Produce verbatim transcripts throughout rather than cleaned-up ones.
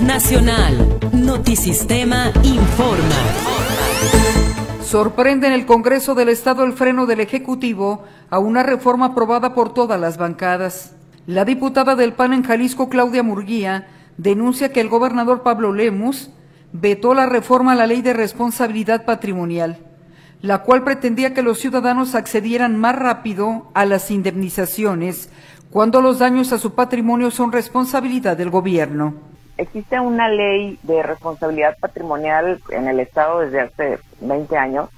Nacional. Notisistema informa. Sorprende en el Congreso del Estado el freno del Ejecutivo a una reforma aprobada por todas las bancadas. La diputada del P A N en Jalisco, Claudia Murguía, denuncia que el gobernador Pablo Lemus vetó la reforma a la Ley de Responsabilidad Patrimonial, la cual pretendía que los ciudadanos accedieran más rápido a las indemnizaciones cuando los daños a su patrimonio son responsabilidad del gobierno. Existe una ley de responsabilidad patrimonial en el Estado desde hace veinte años,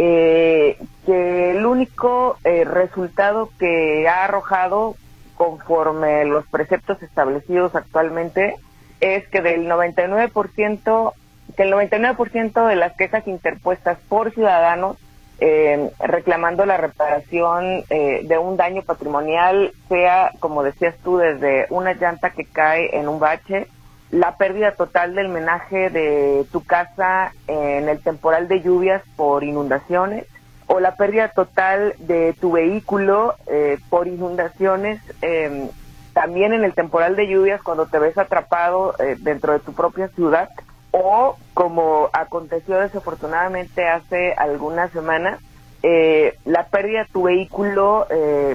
eh, que el único eh, resultado que ha arrojado conforme los preceptos establecidos actualmente es que del noventa y nueve por ciento, que el noventa y nueve por ciento de las quejas interpuestas por ciudadanos eh, reclamando la reparación eh, de un daño patrimonial, sea, como decías tú, desde una llanta que cae en un bache, la pérdida total del menaje de tu casa en el temporal de lluvias por inundaciones, o la pérdida total de tu vehículo eh, por inundaciones, eh, también en el temporal de lluvias cuando te ves atrapado eh, dentro de tu propia ciudad, o como aconteció desafortunadamente hace algunas semanas, eh, la pérdida de tu vehículo eh,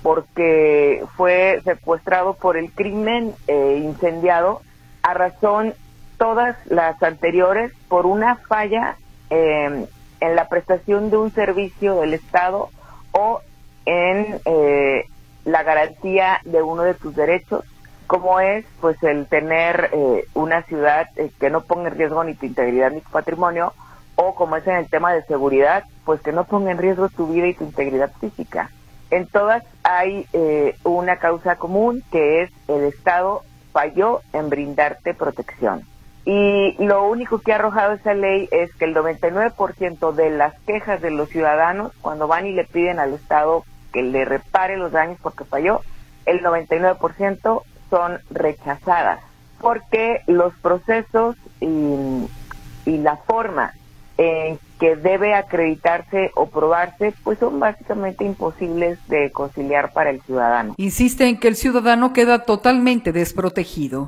porque fue secuestrado por el crimen, eh, incendiado, a razón todas las anteriores por una falla eh, en la prestación de un servicio del Estado o en eh, la garantía de uno de tus derechos, como es pues el tener eh, una ciudad eh, que no ponga en riesgo ni tu integridad ni tu patrimonio, o como es en el tema de seguridad, pues que no ponga en riesgo tu vida y tu integridad física. En todas hay eh, una causa común, que es el Estado falló en brindarte protección. Y lo único que ha arrojado esa ley es que el noventa y nueve por ciento de las quejas de los ciudadanos, cuando van y le piden al Estado que le repare los daños porque falló, el noventa y nueve por ciento son rechazadas, porque los procesos y, y la forma en que debe acreditarse o probarse, pues son básicamente imposibles de conciliar para el ciudadano. Insiste en que el ciudadano queda totalmente desprotegido.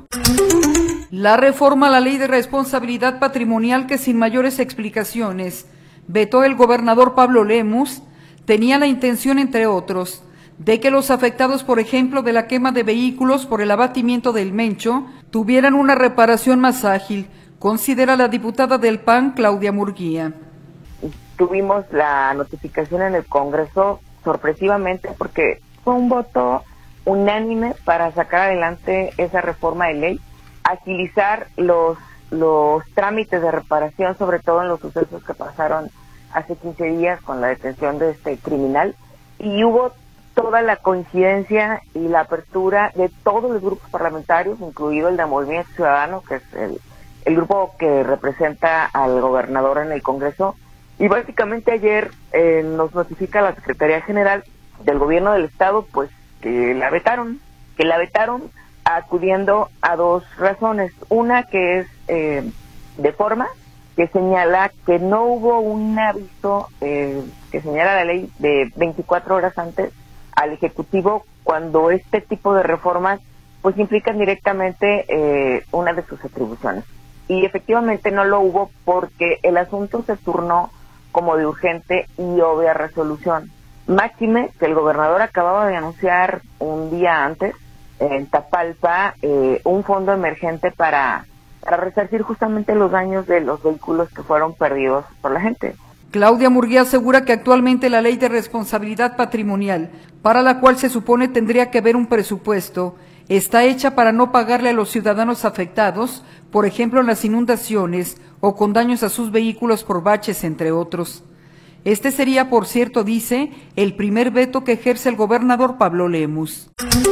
La reforma a la Ley de Responsabilidad Patrimonial, que sin mayores explicaciones vetó el gobernador Pablo Lemus, tenía la intención, entre otros, de que los afectados, por ejemplo, de la quema de vehículos por el abatimiento del Mencho, tuvieran una reparación más ágil, considera la diputada del P A N, Claudia Murguía. Tuvimos la notificación en el Congreso sorpresivamente porque fue un voto unánime para sacar adelante esa reforma de ley, agilizar los, los trámites de reparación, sobre todo en los sucesos que pasaron hace quince días con la detención de este criminal, y hubo toda la coincidencia y la apertura de todos los grupos parlamentarios, incluido el de Movimiento Ciudadano, que es el, el grupo que representa al gobernador en el Congreso. Y básicamente ayer eh, nos notifica la Secretaría General del Gobierno del Estado, pues que la vetaron, que la vetaron acudiendo a dos razones. Una que es eh, de forma, que señala que no hubo un aviso eh, que señala la ley de veinticuatro horas antes al Ejecutivo cuando este tipo de reformas pues implican directamente eh, una de sus atribuciones. Y efectivamente no lo hubo porque el asunto se turnó como de urgente y obvia resolución. Máxime que el gobernador acababa de anunciar un día antes en Tapalpa eh, un fondo emergente para, para resarcir justamente los daños de los vehículos que fueron perdidos por la gente. Claudia Murguía asegura que actualmente la Ley de Responsabilidad Patrimonial, para la cual se supone tendría que haber un presupuesto, está hecha para no pagarle a los ciudadanos afectados, por ejemplo en las inundaciones o con daños a sus vehículos por baches, entre otros. Este sería, por cierto, dice, el primer veto que ejerce el gobernador Pablo Lemus.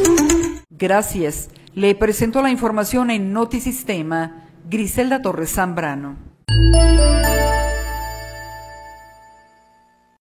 Gracias. Le presento la información en Notisistema, Griselda Torres Zambrano.